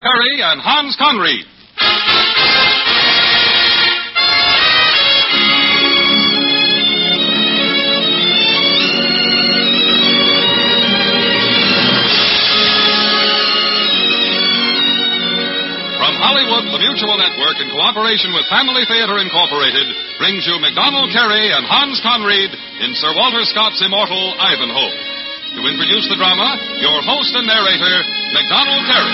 Carey and Hans Conried. From Hollywood, the Mutual Network, in cooperation with Family Theater Incorporated, brings you MacDonald Carey and Hans Conried in Sir Walter Scott's immortal Ivanhoe. To introduce the drama, your host and narrator, MacDonald Carey.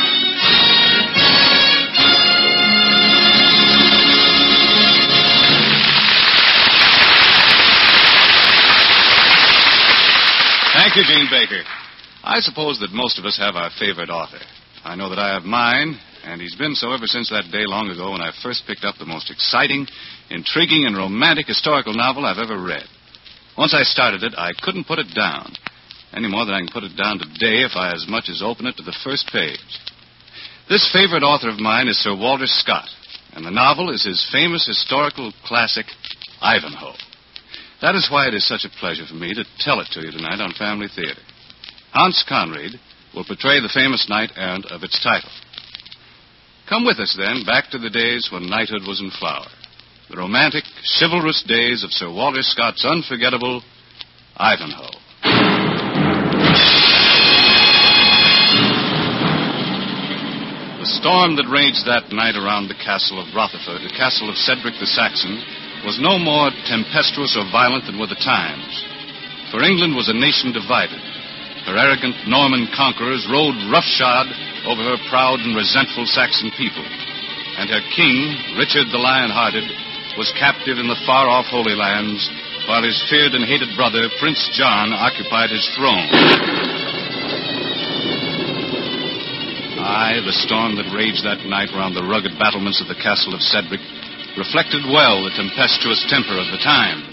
Thank you, Gene Baker. I suppose that most of us have our favorite author. I know that I have mine, and he's been so ever since that day long ago when I first picked up the most exciting, intriguing, and romantic historical novel I've ever read. Once I started it, I couldn't put it down. Any more than I can put it down today if I as much as open it to the first page. This favorite author of mine is Sir Walter Scott, and the novel is his famous historical classic, Ivanhoe. That is why it is such a pleasure for me to tell it to you tonight on Family Theater. Hans Conried will portray the famous knight-errant of its title. Come with us, then, back to the days when knighthood was in flower. The romantic, chivalrous days of Sir Walter Scott's unforgettable Ivanhoe. The storm that raged that night around the castle of Rotherford, the castle of Cedric the Saxon, was no more tempestuous or violent than were the times. For England was a nation divided. Her arrogant Norman conquerors rode roughshod over her proud and resentful Saxon people. And her king, Richard the Lion-Hearted, was captive in the far-off Holy Lands, while his feared and hated brother, Prince John, occupied his throne. Aye, the storm that raged that night round the rugged battlements of the castle of Cedric reflected well the tempestuous temper of the times.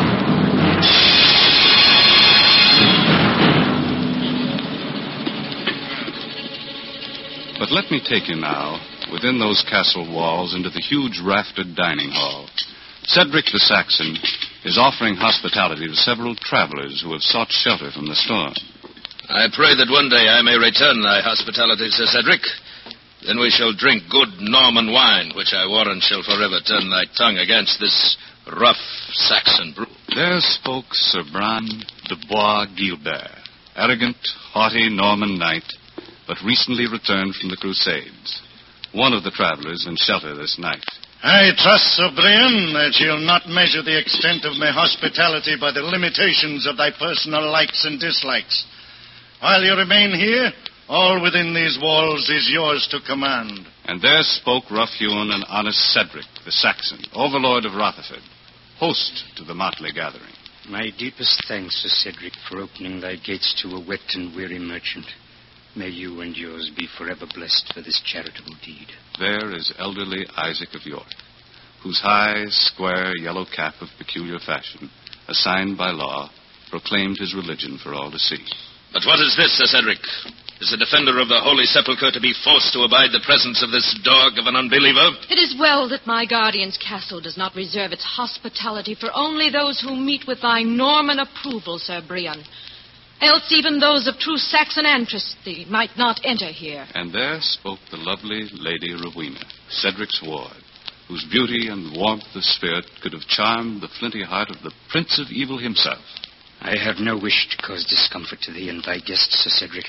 But let me take you now, within those castle walls, into the huge raftered dining hall. Cedric the Saxon is offering hospitality to several travelers who have sought shelter from the storm. I pray that one day I may return thy hospitality, Sir Cedric. Then we shall drink good Norman wine, which I warrant shall forever turn thy tongue against this rough Saxon brew. There spoke Sir Bran de Bois Guilbert, arrogant, haughty Norman knight, but recently returned from the Crusades. One of the travelers in shelter this night. I trust, Sir Brian, that you'll not measure the extent of my hospitality by the limitations of thy personal likes and dislikes. While you remain here, all within these walls is yours to command. And there spoke rough-hewn and honest Cedric, the Saxon, overlord of Rotherford, host to the motley gathering. My deepest thanks, Sir Cedric, for opening thy gates to a wet and weary merchant. May you and yours be forever blessed for this charitable deed. There is elderly Isaac of York, whose high, square, yellow cap of peculiar fashion, assigned by law, proclaimed his religion for all to see. But what is this, Sir Cedric? Is the defender of the Holy Sepulchre to be forced to abide the presence of this dog of an unbeliever? It is well that my guardian's castle does not reserve its hospitality for only those who meet with thy Norman approval, Sir Brian. Else even those of true Saxon ancestry might not enter here. And there spoke the lovely Lady Rowena, Cedric's ward, whose beauty and warmth of spirit could have charmed the flinty heart of the Prince of Evil himself. I have no wish to cause discomfort to thee and thy guests, Sir Cedric.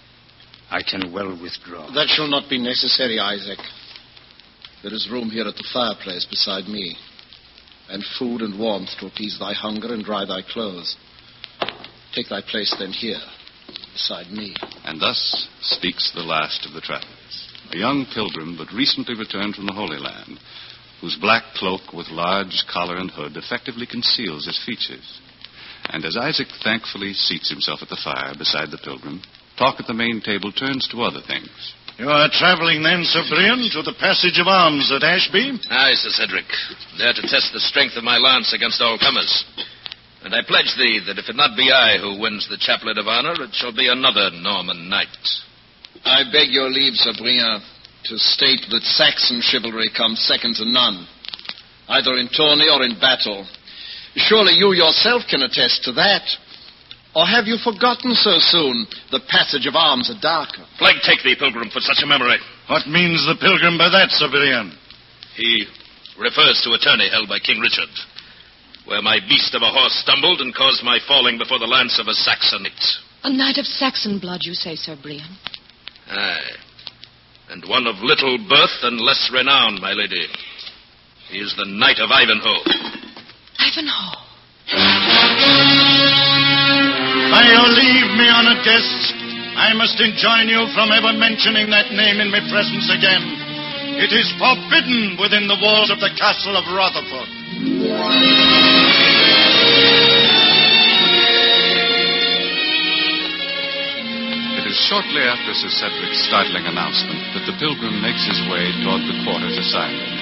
I can well withdraw. That shall not be necessary, Isaac. There is room here at the fireplace beside me, and food and warmth to appease thy hunger and dry thy clothes. Take thy place then here, beside me. And thus speaks the last of the travelers, a young pilgrim but recently returned from the Holy Land, whose black cloak with large collar and hood effectively conceals his features. And as Isaac thankfully seats himself at the fire beside the pilgrim, talk at the main table turns to other things. You are traveling then, Sir Brian, to the passage of arms at Ashby? Aye, Sir Cedric. There to test the strength of my lance against all comers. And I pledge thee that if it not be I who wins the chaplet of honor, it shall be another Norman knight. I beg your leave, Sir Brian, to state that Saxon chivalry comes second to none, either in tourney or in battle. Surely you yourself can attest to that. Or have you forgotten so soon the passage of arms at darker? Plague take thee, pilgrim, for such a memory. What means the pilgrim by that, Sir Brian? He refers to a tourney held by King Richard, where my beast of a horse stumbled and caused my falling before the lance of a Saxon knight. A knight of Saxon blood, you say, Sir Brian? Aye. And one of little birth and less renown, my lady. He is the Knight of Ivanhoe. Ivanhoe? By your leave, me honoured guests, I must enjoin you from ever mentioning that name in my presence again. It is forbidden within the walls of the castle of Rutherford. It is shortly after Sir Cedric's startling announcement that the pilgrim makes his way toward the quarters assigned him.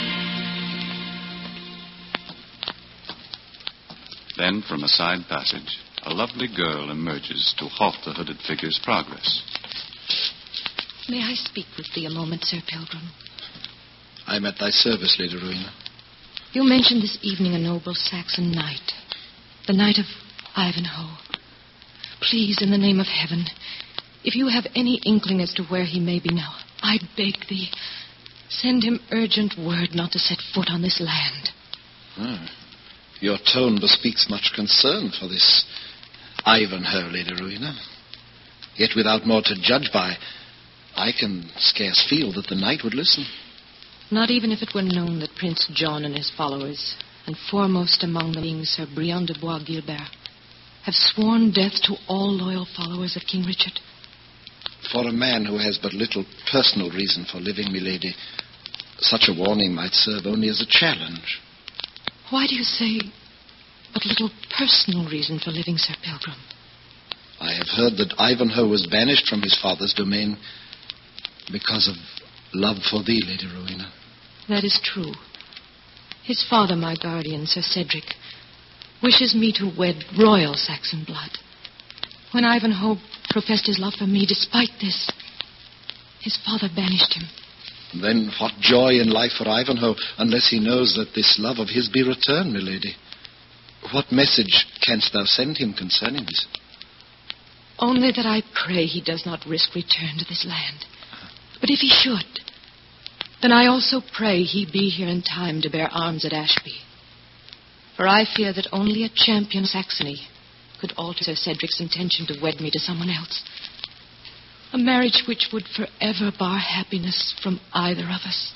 Then, from a side passage, a lovely girl emerges to halt the hooded figure's progress. May I speak with thee a moment, Sir Pilgrim? I am at thy service, Lady Rowena. You mentioned this evening a noble Saxon knight, the Knight of Ivanhoe. Please, in the name of heaven, if you have any inkling as to where he may be now, I beg thee, send him urgent word not to set foot on this land. Your tone bespeaks much concern for this Ivanhoe, Lady Rowena. Yet without more to judge by, I can scarce feel that the knight would listen. Not even if it were known that Prince John and his followers, and foremost among them being Sir Brian de Bois Guilbert, have sworn death to all loyal followers of King Richard. For a man who has but little personal reason for living, milady, such a warning might serve only as a challenge. Why do you say but little personal reason for living, Sir Pilgrim? I have heard that Ivanhoe was banished from his father's domain because of love for thee, Lady Rowena. That is true. His father, my guardian, Sir Cedric, wishes me to wed royal Saxon blood. When Ivanhoe professed his love for me, despite this, his father banished him. Then what joy in life for Ivanhoe, unless he knows that this love of his be returned, milady? What message canst thou send him concerning this? Only that I pray he does not risk return to this land. But if he should, then I also pray he be here in time to bear arms at Ashby. For I fear that only a champion Saxony could alter Sir Cedric's intention to wed me to someone else. A marriage which would forever bar happiness from either of us.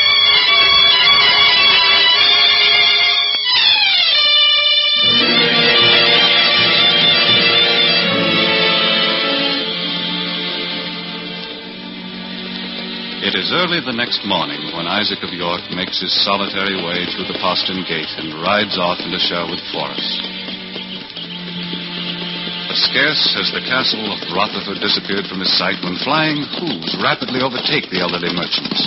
It is early the next morning when Isaac of York makes his solitary way through the postern gate and rides off into Sherwood Forest. But scarce has the castle of Rotherford disappeared from his sight when flying hoofs rapidly overtake the elderly merchants.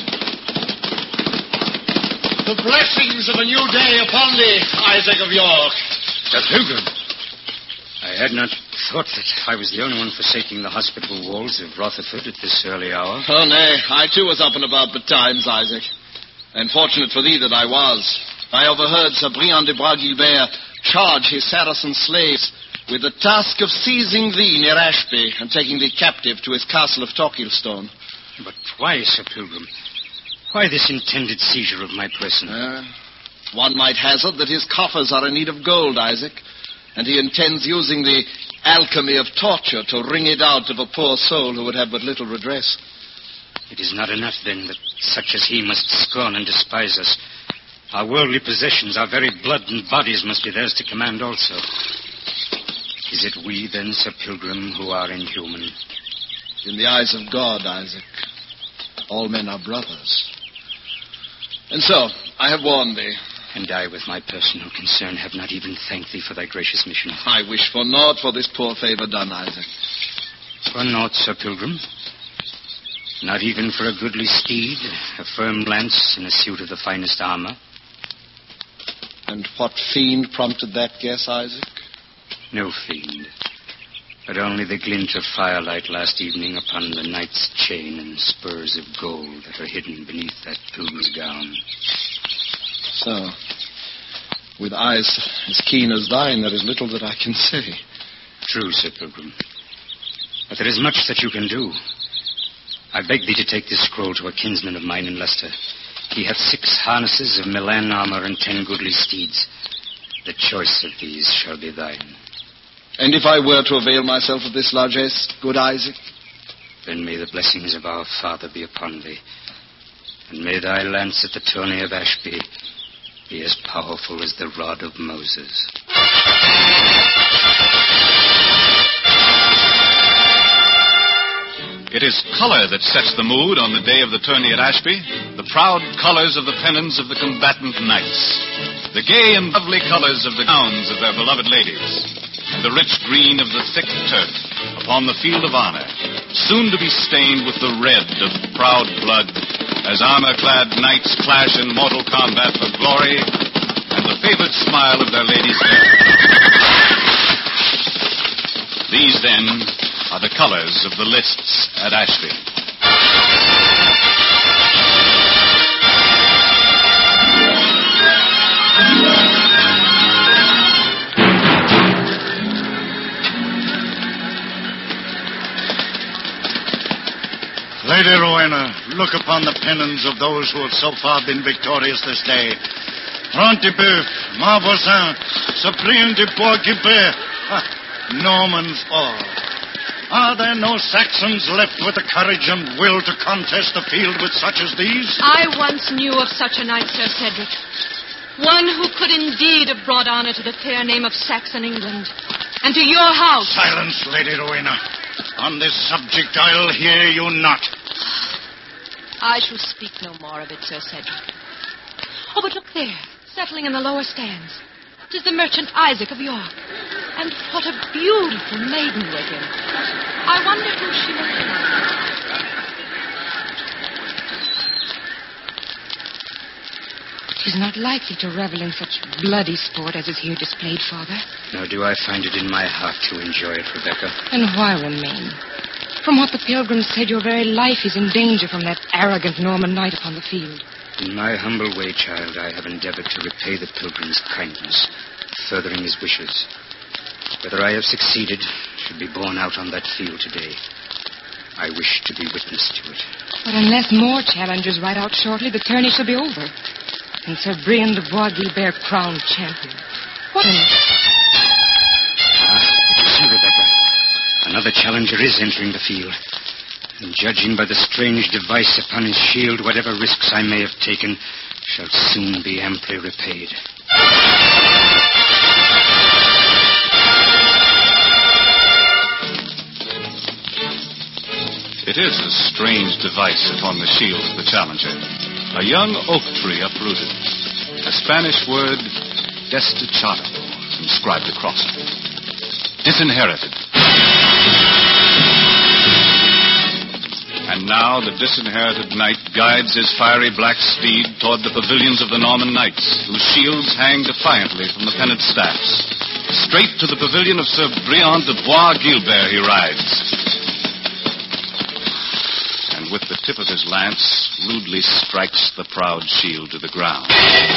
The blessings of a new day upon thee, Isaac of York. Sir Pilgrim, I had not thought that I was the only one forsaking the hospitable walls of Rotherford at this early hour. Oh, nay, I too was up and about betimes, Isaac. And fortunate for thee that I was. I overheard Sir Brian de Bois Guilbert charge his Saracen slaves with the task of seizing thee near Ashby and taking thee captive to his castle of Torquilstone. But why, Sir Pilgrim? Why this intended seizure of my person? One might hazard that his coffers are in need of gold, Isaac, and he intends using the alchemy of torture to wring it out of a poor soul who would have but little redress. It is not enough, then, that such as he must scorn and despise us. Our worldly possessions, our very blood and bodies must be theirs to command also. Is it we, then, Sir Pilgrim, who are inhuman? In the eyes of God, Isaac, all men are brothers. And so, I have warned thee. And I, with my personal concern, have not even thanked thee for thy gracious mission. I wish for naught for this poor favor done, Isaac. For naught, Sir Pilgrim? Not even for a goodly steed, a firm lance, and a suit of the finest armor? And what fiend prompted that guess, Isaac? No fiend, but only the glint of firelight last evening upon the knight's chain and spurs of gold that are hidden beneath that pilgrim's gown. So, with eyes as keen as thine, there is little that I can say. true, Sir Pilgrim. But there is much that you can do. I beg thee to take this scroll to a kinsman of mine in Leicester. He hath 6 harnesses of Milan armor and 10 goodly steeds. The choice of these shall be thine. And if I were to avail myself of this largesse, good Isaac? Then may the blessings of our Father be upon thee. And may thy lance at the tourney of Ashby be as powerful as the rod of Moses. It is color that sets the mood on the day of the tourney at Ashby, the proud colors of the pennons of the combatant knights, the gay and lovely colors of the gowns of their beloved ladies, the rich green of the thick turf upon the field of honor, soon to be stained with the red of proud blood as armor-clad knights clash in mortal combat for glory and the favored smile of their ladies' fair. These, then, are the colors of the lists at Ashby. Lady Rowena, look upon the pennons of those who have so far been victorious this day. Front-de-Boeuf, Marvoisin, Cyprien de Bois-Guilbert, Normans all. Are there no Saxons left with the courage and will to contest the field with such as these? I once knew of such a knight, Sir Cedric. One who could indeed have brought honor to the fair name of Saxon England. And to your house. Silence, Lady Rowena. On this subject, I'll hear you not. I shall speak no more of it, Sir Cedric. Oh, but look there, settling in the lower stands. 'Tis the merchant Isaac of York. And what a beautiful maiden with him. I wonder who she will be. 'Tis not likely to revel in such bloody sport as is here displayed, Father. Nor do I find it in my heart to enjoy it, Rebecca. And why remain? From what the pilgrims said, your very life is in danger from that arrogant Norman knight upon the field. In my humble way, child, I have endeavored to repay the pilgrim's kindness, furthering his wishes. Whether I have succeeded should be borne out on that field today. I wish to be witness to it. But unless more challengers ride out shortly, the tourney shall be over. And Sir Brian de Bois-Guilbert crowned champion. What an... You see, Rebecca, another challenger is entering the field. And judging by the strange device upon his shield, whatever risks I may have taken shall soon be amply repaid. It is a strange device upon the shield of the challenger. A young oak tree uprooted. A Spanish word, desdichado, inscribed across it. Disinherited. And now the disinherited knight guides his fiery black steed toward the pavilions of the Norman knights, whose shields hang defiantly from the pennant staffs. Straight to the pavilion of Sir Brian de Bois-Guilbert he rides. And with the tip of his lance, rudely strikes the proud shield to the ground.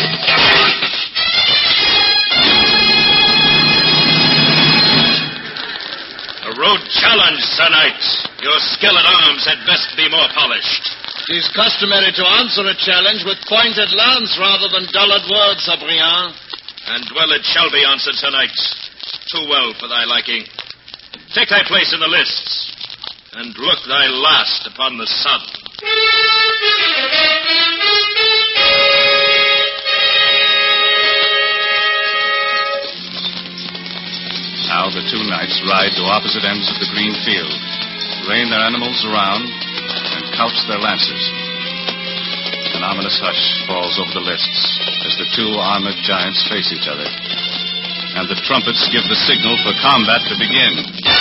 A rude challenge, Sir Knight. Your skill at arms had best be more polished. It is customary to answer a challenge with pointed lance rather than dullard words, Sir Brian. And well it shall be answered, Sir Knight. Too well for thy liking. Take thy place in the lists, and look thy last upon the sun. Now the two knights ride to opposite ends of the green field, rein their animals around, and couch their lances. An ominous hush falls over the lists as the two armored giants face each other, and the trumpets give the signal for combat to begin.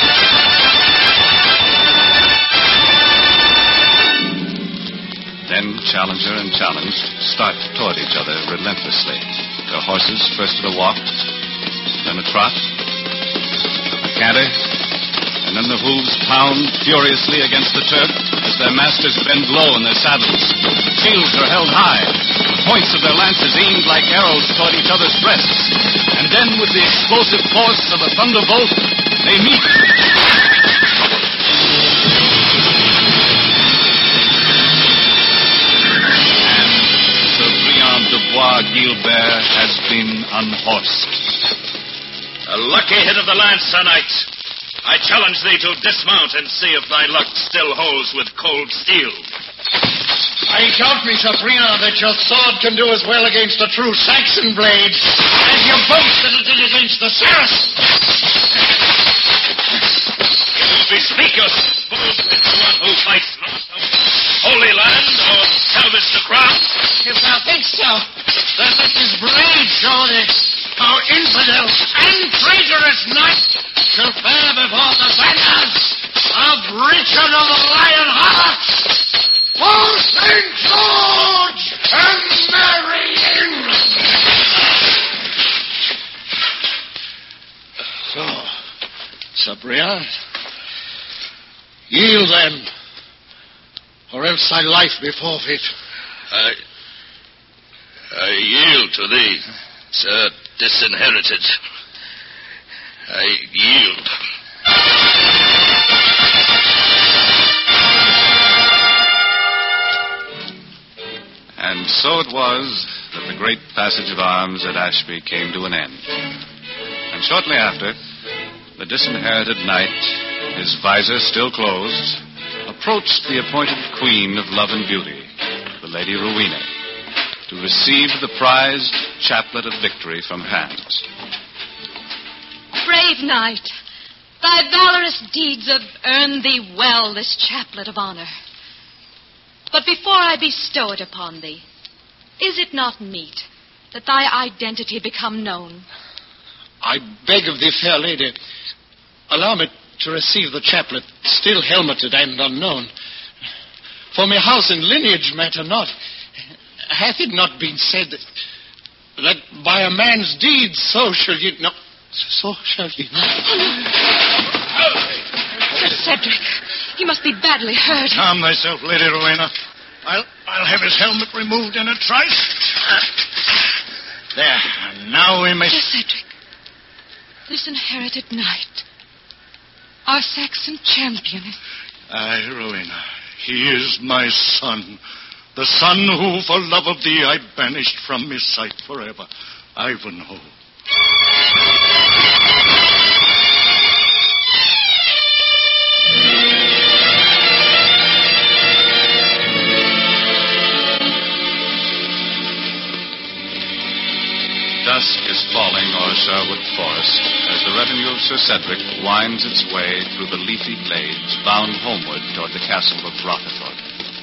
Then challenger and challenged start toward each other relentlessly. Their horses first at a walk, then a trot, canter, and then the hooves pound furiously against the turf as their masters bend low in their saddles. Shields are held high, the points of their lances aimed like arrows toward each other's breasts. And then, with the explosive force of a thunderbolt, They meet. And Sir Briand de Bois Guilbert has been unhorsed. A lucky hit of the lance, Sir Knight. I challenge thee to dismount and see if thy luck still holds with cold steel. I doubt me, Sir Briand, that your sword can do as well against a true Saxon blade as you boast that it did against the Saracen. You bespeak yourself boldly to one who fights not of Holy Land or salvage the crown. If thou think so, then let this blade show thee how infidel and traitorous knight shall fare before the banners of Richard of the Lion Heart. For St. George and Merry England! So, Sir Briand, yield then, or else thy life be forfeit. I yield to thee, Sir Disinherited. I yield. And so it was that the great passage of arms at Ashby came to an end. And shortly after, the disinherited knight, his visor still closed, approached the appointed queen of love and beauty, the Lady Rowena, to receive the prized chaplet of victory from her hands. Brave knight, thy valorous deeds have earned thee well this chaplet of honor. But before I bestow it upon thee, is it not meet that thy identity become known? I beg of thee, fair lady, allow me to receive the chaplet, still helmeted and unknown. For my house and lineage matter not. Hath it not been said that by a man's deeds so shall ye know? So shall ye know. Sir Cedric, he must be badly hurt. Calm thyself, Lady Rowena. I'll have his helmet removed in a trice. There, and now we may... Sir Cedric, this inherited knight, our Saxon champion. Aye, Rowena, he is my son. The son who, for love of thee, I banished from his sight forever. Ivanhoe. Dusk is falling o'er Sherwood Forest as the retinue of Sir Cedric winds its way through the leafy glades bound homeward toward the castle of Rotherford.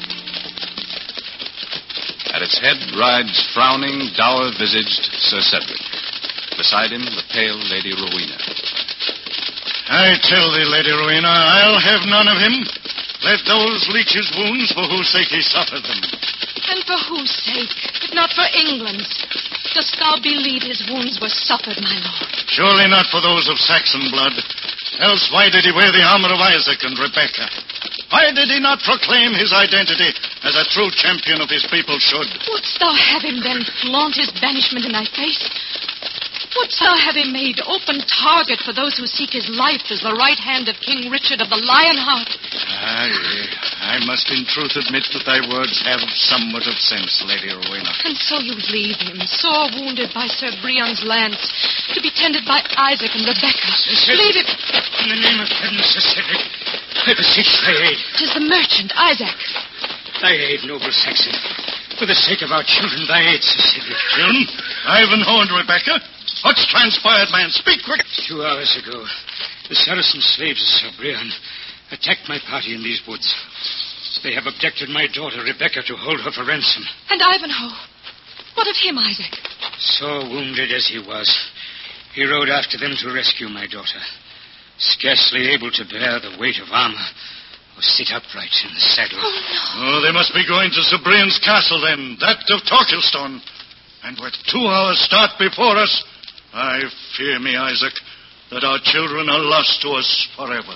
At its head rides frowning, dour-visaged Sir Cedric. Beside him, the pale Lady Rowena. I tell thee, Lady Rowena, I'll have none of him. Let those leech his wounds for whose sake he suffered them. And for whose sake, if not for England's? Dost thou believe his wounds were suffered, my lord? Surely not for those of Saxon blood. Else why did he wear the armor of Isaac and Rebecca? Why did he not proclaim his identity as a true champion of his people should? Wouldst thou have him then flaunt his banishment in thy face? Wouldst thou have him made open target for those who seek his life as the right hand of King Richard of the Lionheart? Aye, I must in truth admit that thy words have somewhat of sense, Lady Rowena. And so you leave him, sore wounded by Sir Briand's lance, to be tended by Isaac and Rebecca. Leave him. In the name of heaven, Sir Cedric, I beseech thy aid. 'Tis the merchant, Isaac. Thy aid, noble Saxon. For the sake of our children, thy aid, Sir Cedric. Children? Ivanhoe and Rebecca? What's transpired, man? Speak quick. 2 hours ago, the Saracen slaves of Sir Briand attacked my party in these woods. They have abducted my daughter, Rebecca, to hold her for ransom. And Ivanhoe? What of him, Isaac? So wounded as he was, he rode after them to rescue my daughter. Scarcely able to bear the weight of armor or sit upright in the saddle. Oh, no. Oh, they must be going to Sir Briand's castle, then, that of Torquilstone. And with 2 hours' start before us, I fear me, Isaac, that our children are lost to us forever.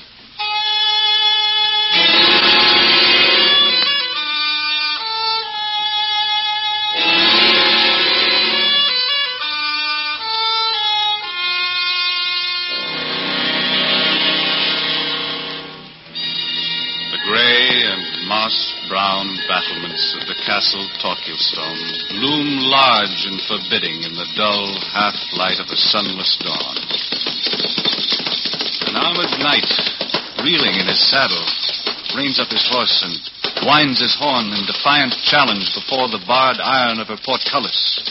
of the castle Torquilstone loom large and forbidding in the dull half-light of a sunless dawn. An armored knight, reeling in his saddle, reins up his horse and winds his horn in defiant challenge before the barred iron of her portcullis.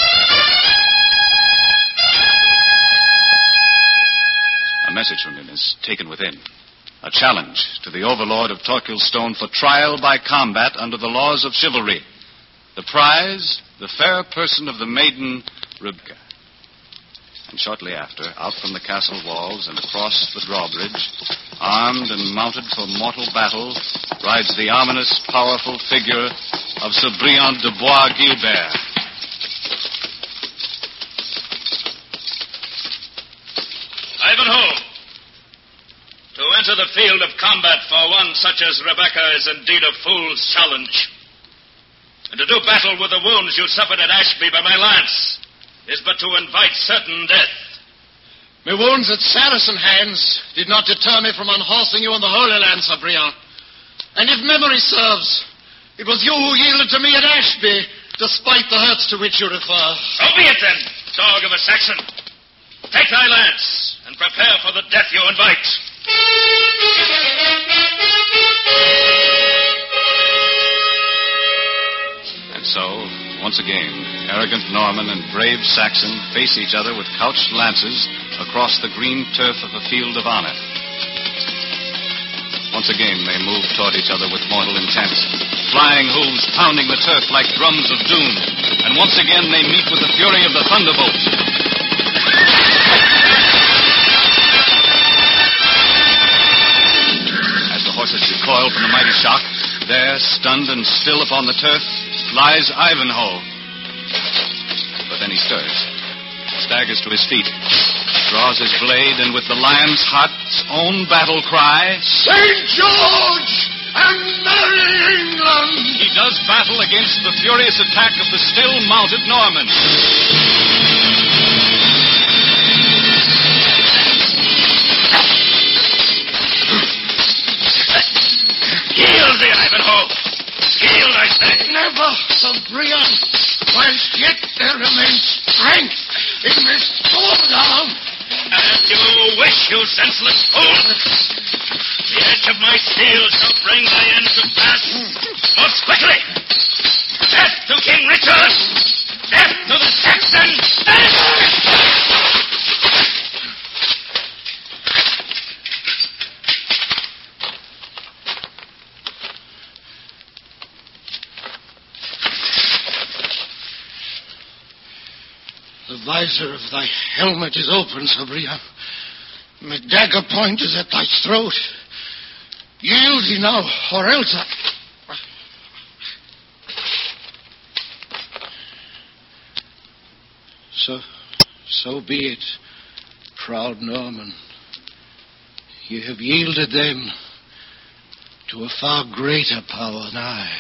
A message from him is taken within. A challenge to the overlord of Torquilstone for trial by combat under the laws of chivalry. The prize, the fair person of the maiden Rebecca. And shortly after, out from the castle walls and across the drawbridge, armed and mounted for mortal battle, rides the ominous, powerful figure of Sir Briand de Bois Guilbert. Ivanhoe! To enter the field of combat for one such as Rebecca is indeed a fool's challenge. And to do battle with the wounds you suffered at Ashby by my lance is but to invite certain death. My wounds at Saracen hands did not deter me from unhorsing you on the Holy Land, Sir Briand. And if memory serves, it was you who yielded to me at Ashby, despite the hurts to which you refer. So be it then, dog of a Saxon. Take thy lance and prepare for the death you invite. And so, once again, arrogant Norman and brave Saxon face each other with couched lances across the green turf of a field of honor. Once again, they move toward each other with mortal intent, flying hooves pounding the turf like drums of doom. And once again, they meet with the fury of the thunderbolt. Horses recoil from the mighty shock. There, stunned and still upon the turf, lies Ivanhoe. But then he stirs, staggers to his feet, draws his blade, and with the lion's heart's own battle cry, St. George and merry England! He does battle against the furious attack of the still mounted Norman. Yield thee, Ivanhoe! Yield, I say! Never, Sir Briand. Whilst yet there remains strength in this forearm. As you wish, you senseless fool! The edge of my steel shall bring thy end to pass most quickly! Death to King Richard! Death to the Saxon! The visor of thy helmet is open, Sir Briand. My dagger point is at thy throat. Yield thee now, or else So be it, proud Norman. You have yielded then to a far greater power than I.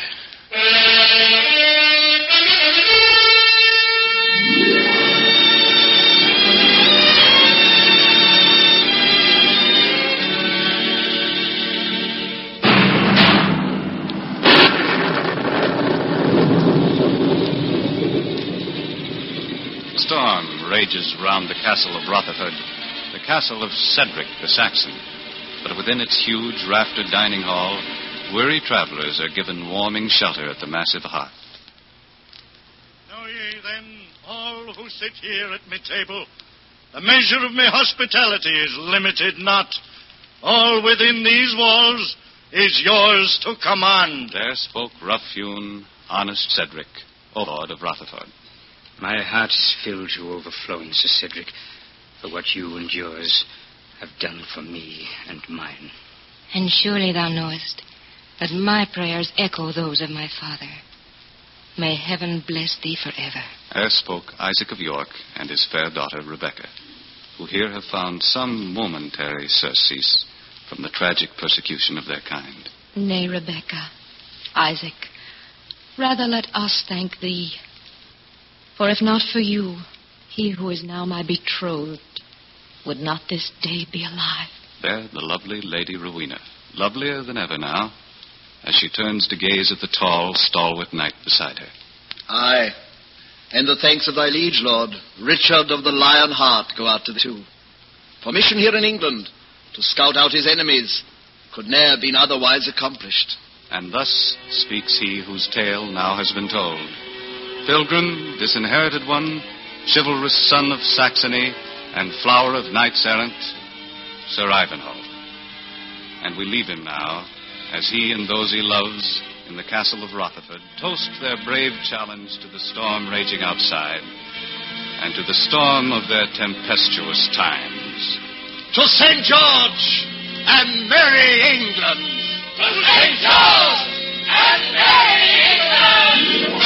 Storm rages round the castle of Rotherford, the castle of Cedric the Saxon. But within its huge raftered dining hall, weary travelers are given warming shelter at the massive hearth. Know ye then, all who sit here at my table, the measure of my hospitality is limited not. All within these walls is yours to command. There spoke rough-hewn, honest Cedric, overlord of Rotherford. My heart is filled to overflowing, Sir Cedric, for what you and yours have done for me and mine. And surely thou knowest that my prayers echo those of my father. May heaven bless thee forever. There spoke Isaac of York and his fair daughter Rebecca, who here have found some momentary surcease from the tragic persecution of their kind. Nay, Rebecca, Isaac, rather let us thank thee. For if not for you, he who is now my betrothed would not this day be alive. There, the lovely Lady Rowena, lovelier than ever now, as she turns to gaze at the tall, stalwart knight beside her. Aye, and the thanks of thy liege lord, Richard of the Lion Heart, go out to thee too. For mission here in England, to scout out his enemies, could ne'er been otherwise accomplished. And thus speaks he whose tale now has been told. Pilgrim, disinherited one, chivalrous son of Saxony, and flower of knights errant, Sir Ivanhoe. And we leave him now, as he and those he loves in the castle of Rotherford toast their brave challenge to the storm raging outside, and to the storm of their tempestuous times. To St. George and merry England! To St. George and merry England!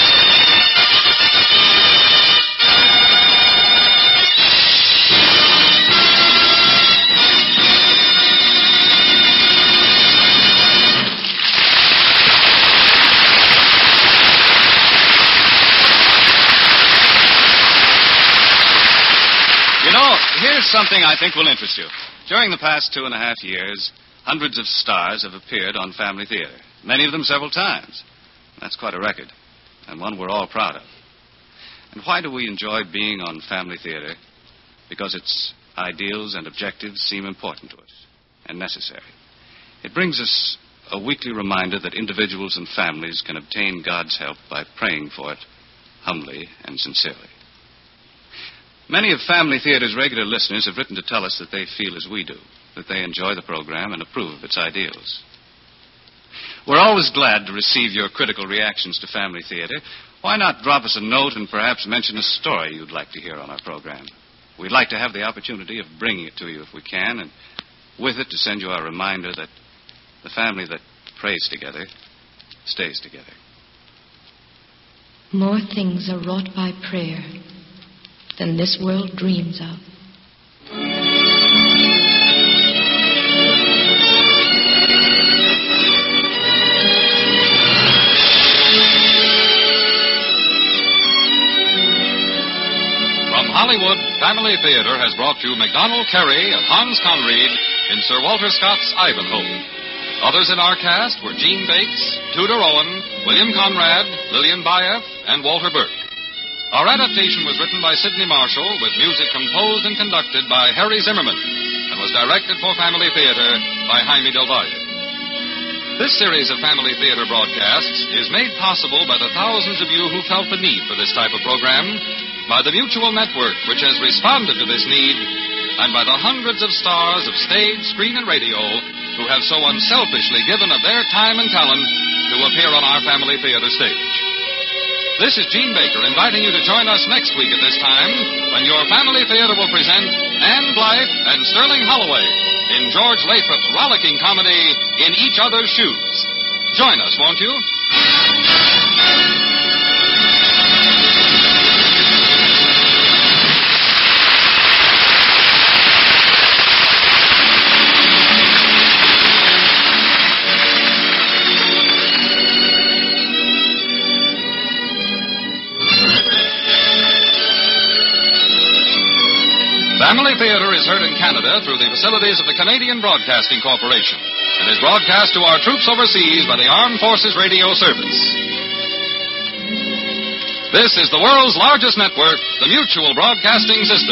You know, here's something I think will interest you. During the past 2.5 years, hundreds of stars have appeared on Family Theater, many of them several times. That's quite a record, and one we're all proud of. And why do we enjoy being on Family Theater? Because its ideals and objectives seem important to us and necessary. It brings us a weekly reminder that individuals and families can obtain God's help by praying for it humbly and sincerely. Many of Family Theater's regular listeners have written to tell us that they feel as we do, that they enjoy the program and approve of its ideals. We're always glad to receive your critical reactions to Family Theater. Why not drop us a note and perhaps mention a story you'd like to hear on our program? We'd like to have the opportunity of bringing it to you if we can, and with it to send you our reminder that the family that prays together stays together. More things are wrought by prayer than this world dreams of. From Hollywood, Family Theater has brought you MacDonald Carey and Hans Conried in Sir Walter Scott's Ivanhoe. Others in our cast were Gene Bates, Tudor Owen, William Conrad, Lillian Bayef, and Walter Burke. Our adaptation was written by Sidney Marshall with music composed and conducted by Harry Zimmerman and was directed for Family Theater by Jaime Del Valle. This series of Family Theater broadcasts is made possible by the thousands of you who felt the need for this type of program, by the Mutual Network, which has responded to this need, and by the hundreds of stars of stage, screen, and radio who have so unselfishly given of their time and talent to appear on our Family Theater stage. This is Gene Baker inviting you to join us next week at this time when your Family Theater will present Anne Blythe and Sterling Holloway in George Lathrop's rollicking comedy In Each Other's Shoes. Join us, won't you? Family Theater is heard in Canada through the facilities of the Canadian Broadcasting Corporation and is broadcast to our troops overseas by the Armed Forces Radio Service. This is the world's largest network, the Mutual Broadcasting System.